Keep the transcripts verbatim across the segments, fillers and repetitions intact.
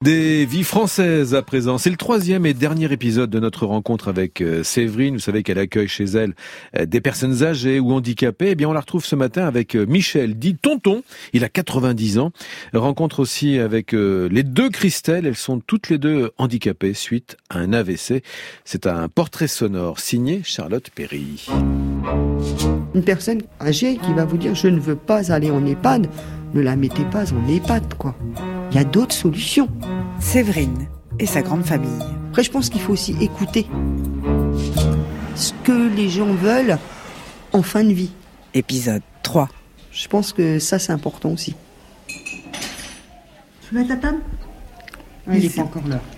Des vies françaises à présent. C'est le troisième et dernier épisode de notre rencontre avec Séverine. Vous savez qu'elle accueille chez elle des personnes âgées ou handicapées. Eh bien, on la retrouve ce matin avec Michel, dit Tonton. Il a quatre-vingt-dix ans. Rencontre aussi avec les deux Christelle. Elles sont toutes les deux handicapées suite à un A V C. C'est un portrait sonore signé Charlotte Perry. Une personne âgée qui va vous dire « je ne veux pas aller en EHPAD », ne la mettez pas en EHPAD, quoi. Il y a d'autres solutions. Séverine et sa grande famille. Après, je pense qu'il faut aussi écouter ce que les gens veulent en fin de vie. Épisode trois. Je pense que ça, c'est important aussi. Tu mets ta table ? Ah, il n'est pas encore là.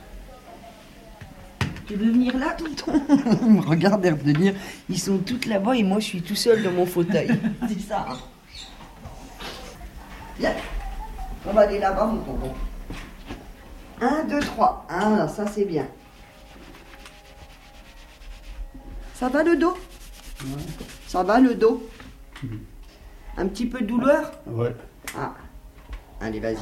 Tu veux venir là, tonton ? Il me regarde l'air de dire, ils sont toutes là-bas et moi, je suis tout seul dans mon fauteuil. C'est ça. Hein. Viens. On va aller là-bas, mon tonton. Un, deux, trois. Ah, là, ça, c'est bien. Ça va le dos ? Ouais. Ça va le dos ? Mmh. Un petit peu de douleur ? Ouais. Ah. Allez, vas-y.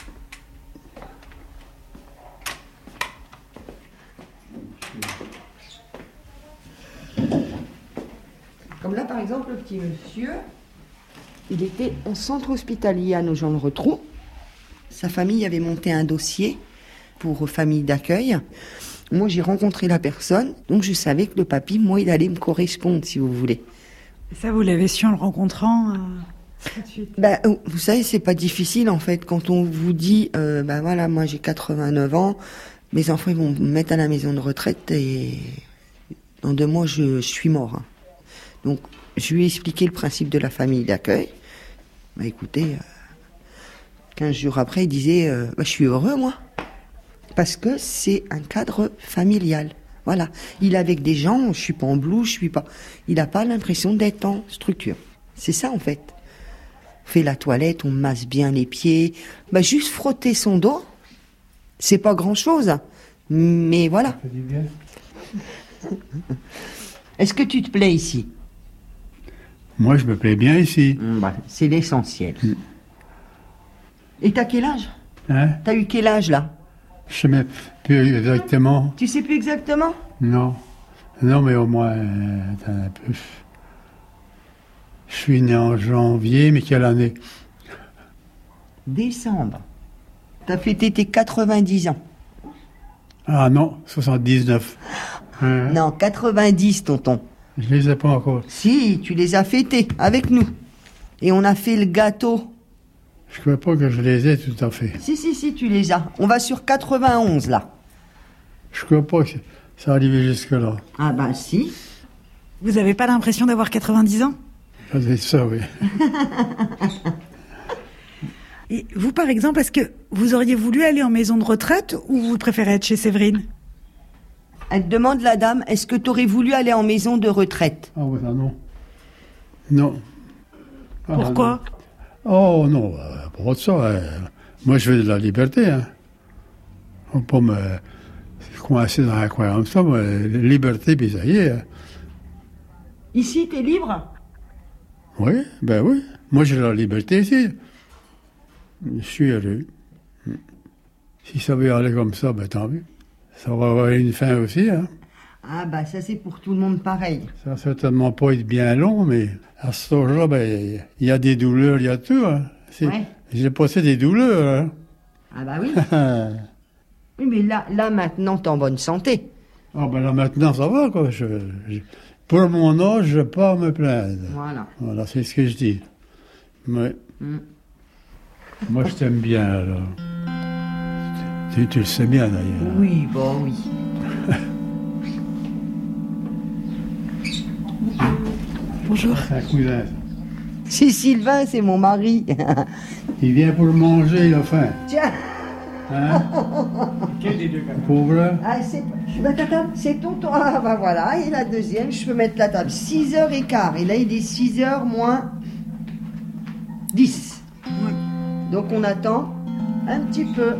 Comme là, par exemple, le petit monsieur, il était en centre hospitalier à Nogent-le-Rotrou. Sa famille avait monté un dossier pour famille d'accueil. Moi, j'ai rencontré la personne, donc je savais que le papy, moi, il allait me correspondre, si vous voulez. Et ça, vous l'avez su en le rencontrant euh, tout de suite. Ben, vous savez, c'est pas difficile, en fait, quand on vous dit, euh, ben voilà, moi, j'ai quatre-vingt-neuf ans, mes enfants, ils vont me mettre à la maison de retraite et dans deux mois, je, je suis mort. Hein. Donc, je lui ai expliqué le principe de la famille d'accueil. Bah écoutez, euh, quinze jours après, il disait euh, bah, « je suis heureux, moi ». Parce que c'est un cadre familial. Voilà. Il est avec des gens, je suis pas en blouse, je suis pas... Il n'a pas l'impression d'être en structure. C'est ça, en fait. On fait la toilette, on masse bien les pieds. Bah, juste frotter son dos, c'est pas grand-chose. Mais voilà. Ça fait du bien. Est-ce que tu te plais ici ? Moi, je me plais bien ici. Mmh, bah, c'est l'essentiel. Mmh. Et t'as quel âge ? Hein ? T'as eu quel âge, là ? Je sais même plus exactement. Tu sais plus exactement ? Non. Non, mais au moins, euh, attends un peu. Je suis né en janvier, mais quelle année ? Décembre. T'as fêté tes quatre-vingt-dix ans. Ah non, soixante-dix-neuf. Hein ? Non, quatre-vingt-dix, tonton. Je les ai pas encore. Si, tu les as fêtés avec nous. Et on a fait le gâteau. Je ne crois pas que je les ai tout à fait. Si, si, si, tu les as. On va sur quatre-vingt-onze, là. Je ne crois pas que ça arrive jusque-là. Ah ben si. Vous n'avez pas l'impression d'avoir quatre-vingt-dix ans ? C'est ça, oui. Et vous, par exemple, est-ce que vous auriez voulu aller en maison de retraite ou vous préférez être chez Séverine ? Elle demande, la dame, est-ce que tu aurais voulu aller en maison de retraite ? Ah oui, non. Non. Ah, Pourquoi ? non. Oh non, euh, pas de ça. Euh, moi, je veux de la liberté. Hein. On ne peut pas me coincer dans un coin comme ça. Moi, liberté, puis ça y est. Hein. Ici, t'es libre ? Oui, ben oui. Moi, j'ai la liberté ici. Je suis heureux. Si ça veut aller comme ça, ben tant mieux. Ça va avoir une fin aussi, hein. Ah, bah, ça, c'est pour tout le monde pareil. Ça va certainement pas être bien long, mais à cet âge-là, ben, il y a des douleurs, il y a tout, hein. Ouais. J'ai passé des douleurs, hein. Ah, bah oui. Oui, mais là, là, maintenant, t'es en bonne santé. Ah, ben là, maintenant, ça va, quoi. Je, je, pour mon âge, je ne vais pas me plaindre. Voilà. Voilà, c'est ce que je dis. Ouais. Mm. Moi, je t'aime bien, alors. Tu, tu le sais bien, d'ailleurs. Oui, bon, oui. Bonjour. C'est un cousin. C'est Sylvain, c'est mon mari. Il vient pour manger, il a faim. Tiens. Hein? Quel des deux gars? Pauvre. Ah, c'est... Je mets ta table, c'est tonton. Ah, bah voilà, et la deuxième, je peux mettre la table. six heures quinze. Et là, il est six heures moins dix. Oui. Donc, on attend un petit peu.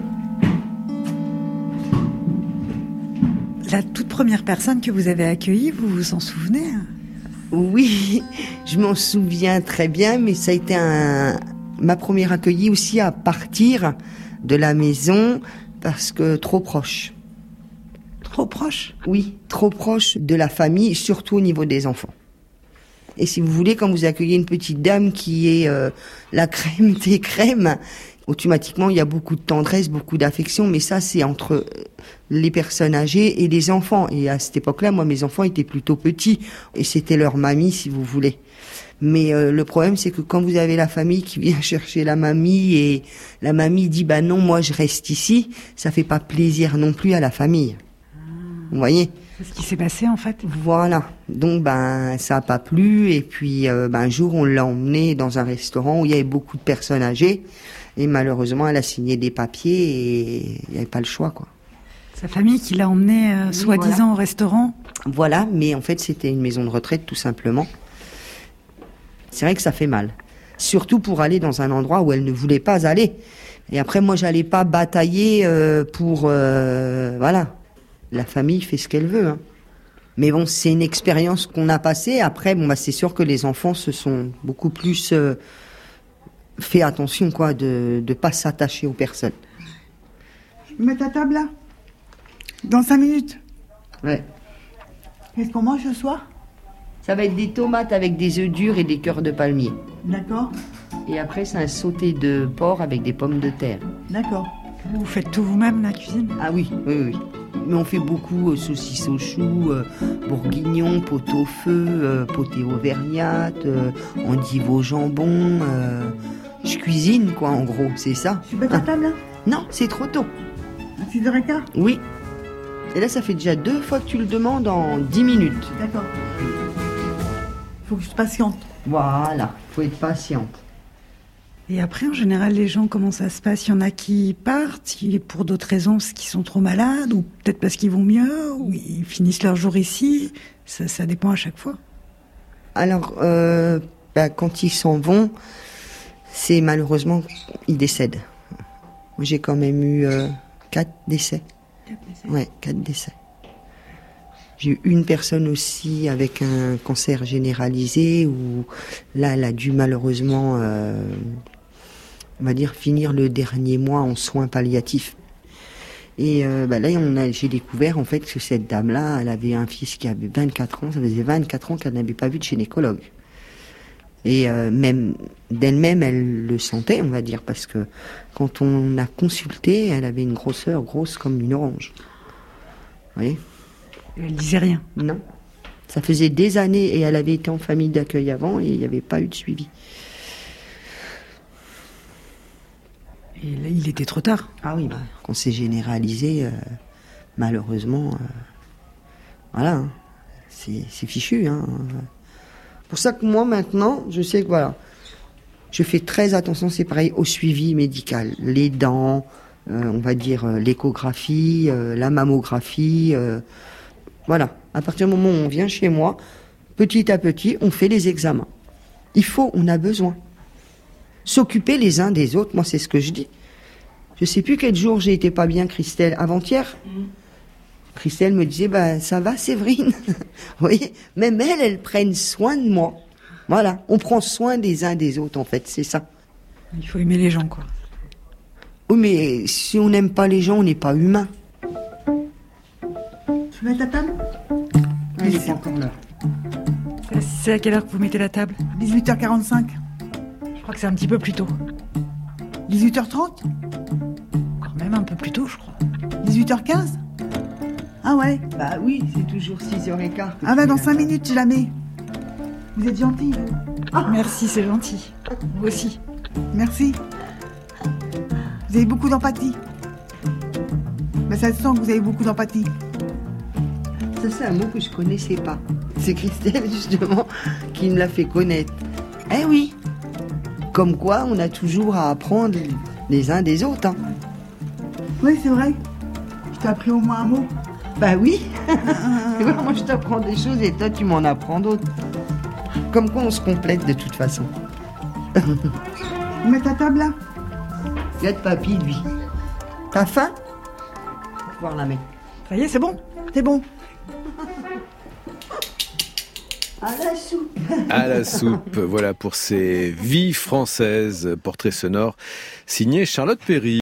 La toute première personne que vous avez accueillie, vous vous en souvenez ? Oui, je m'en souviens très bien, mais ça a été un... ma première accueillie aussi à partir de la maison. parce que trop proche. Trop proche? Oui, trop proche de la famille, surtout au niveau des enfants. Et si vous voulez, quand vous accueillez une petite dame qui est euh, la crème des crèmes, automatiquement, il y a beaucoup de tendresse, beaucoup d'affection, mais ça, c'est entre les personnes âgées et les enfants. Et à cette époque-là, moi, mes enfants étaient plutôt petits, et c'était leur mamie, si vous voulez. Mais euh, le problème, c'est que quand vous avez la famille qui vient chercher la mamie, et la mamie dit, bah non, moi, je reste ici, ça fait pas plaisir non plus à la famille. Vous voyez? C'est ce qui s'est passé, en fait. Voilà. Donc, ben, ça a pas plu. Et puis, euh, ben, un jour, on l'a emmenée dans un restaurant où il y avait beaucoup de personnes âgées. Et malheureusement, elle a signé des papiers et il n'y avait pas le choix, quoi. Sa famille qui l'a emmenée, euh, Oui, soi-disant, voilà. au restaurant. Voilà. Mais en fait, c'était une maison de retraite, tout simplement. C'est vrai que ça fait mal. Surtout pour aller dans un endroit où elle ne voulait pas aller. Et après, moi, j'allais pas batailler euh, pour... Euh, voilà. La famille fait ce qu'elle veut, hein. Mais bon, c'est une expérience qu'on a passée. Après, bon, bah, c'est sûr que les enfants se sont beaucoup plus euh, fait attention, quoi, de ne pas s'attacher aux personnes. Je mets ta table là. Dans cinq minutes. Ouais. Qu'est-ce qu'on mange ce soir? Ça va être des tomates avec des œufs durs et des cœurs de palmier. D'accord. Et après, c'est un sauté de porc avec des pommes de terre. D'accord. Vous faites tout vous-même, la cuisine? Ah oui, oui, oui. Mais on fait beaucoup euh, saucisses au chou, euh, bourguignon, pot-au-feu, euh, potée auvergnate, euh, endive au jambon. Euh, je cuisine, quoi, en gros, c'est ça. Tu mets ta table là? Non, c'est trop tôt. À six heures quinze? Oui. Et là, ça fait déjà deux fois que tu le demandes en dix minutes. D'accord. Faut que je patiente. Voilà, faut être patiente. Et après, en général, les gens, comment ça se passe? Il y en a qui partent pour d'autres raisons, parce qu'ils sont trop malades, ou peut-être parce qu'ils vont mieux, ou ils finissent leur jour ici. Ça, ça dépend à chaque fois. Alors, euh, bah, quand ils s'en vont, c'est malheureusement, ils décèdent. Moi, j'ai quand même eu euh, quatre décès. Quatre décès. Ouais, quatre décès. J'ai eu une personne aussi avec un cancer généralisé où là, elle a dû malheureusement, euh, on va dire, finir le dernier mois en soins palliatifs. Et euh, bah là, on a, j'ai découvert en fait que cette dame-là, elle avait un fils qui avait vingt-quatre ans. Ça faisait vingt-quatre ans qu'elle n'avait pas vu de gynécologue. Et euh, même d'elle-même, elle le sentait, on va dire, parce que quand on a consulté, elle avait une grosseur grosse comme une orange. Vous voyez ? Elle disait rien. Non. Ça faisait des années et elle avait été en famille d'accueil avant et il n'y avait pas eu de suivi. Et là, il était trop tard. Ah oui, bah, quand c'est généralisé, euh, malheureusement, euh, voilà, hein, c'est, c'est fichu. Hein. Pour ça que moi, maintenant, je sais que voilà, je fais très attention, c'est pareil, au suivi médical. Les dents, euh, on va dire euh, l'échographie, euh, la mammographie... Euh, Voilà, à partir du moment où on vient chez moi, petit à petit, on fait les examens. Il faut, on a besoin. S'occuper les uns des autres, moi c'est ce que je dis. Je sais plus quel jour j'ai été pas bien, Christelle, avant-hier. Mmh. Christelle me disait, bah ça va Séverine. Vous voyez, même elles, elles prennent soin de moi. Voilà, on prend soin des uns des autres en fait, c'est ça. Il faut aimer les gens, quoi. Oui, mais si on n'aime pas les gens, on n'est pas humain. Tu mets ta table? Elle n'est pas encore là. C'est à quelle heure que vous mettez la table? dix-huit heures quarante-cinq. Je crois que c'est un petit peu plus tôt. dix-huit heures trente. Encore même un peu plus tôt, je crois. dix-huit heures quinze. Ah ouais. Bah oui, c'est toujours six heures quinze. Ah bah dans cinq minutes, je la mets. Vous êtes gentil, vous. Ah, merci, c'est gentil. Vous aussi. Merci. Vous avez beaucoup d'empathie. Mais ça se sent que vous avez beaucoup d'empathie. Ça, c'est un mot que je connaissais pas. C'est Christelle, justement, qui me l'a fait connaître. Eh oui. Comme quoi, on a toujours à apprendre les uns des autres. Hein. Oui, c'est vrai. Je t'ai appris au moins un mot. Bah oui. Moi, je t'apprends des choses et toi, tu m'en apprends d'autres. Comme quoi, on se complète de toute façon. Mets ta table là. Regarde papy, lui. T'as faim? Faut pouvoir la mettre. Ça y est, c'est bon. C'est bon. À la soupe. À la soupe, voilà pour ces vies françaises, portrait sonore signé Charlotte Perry.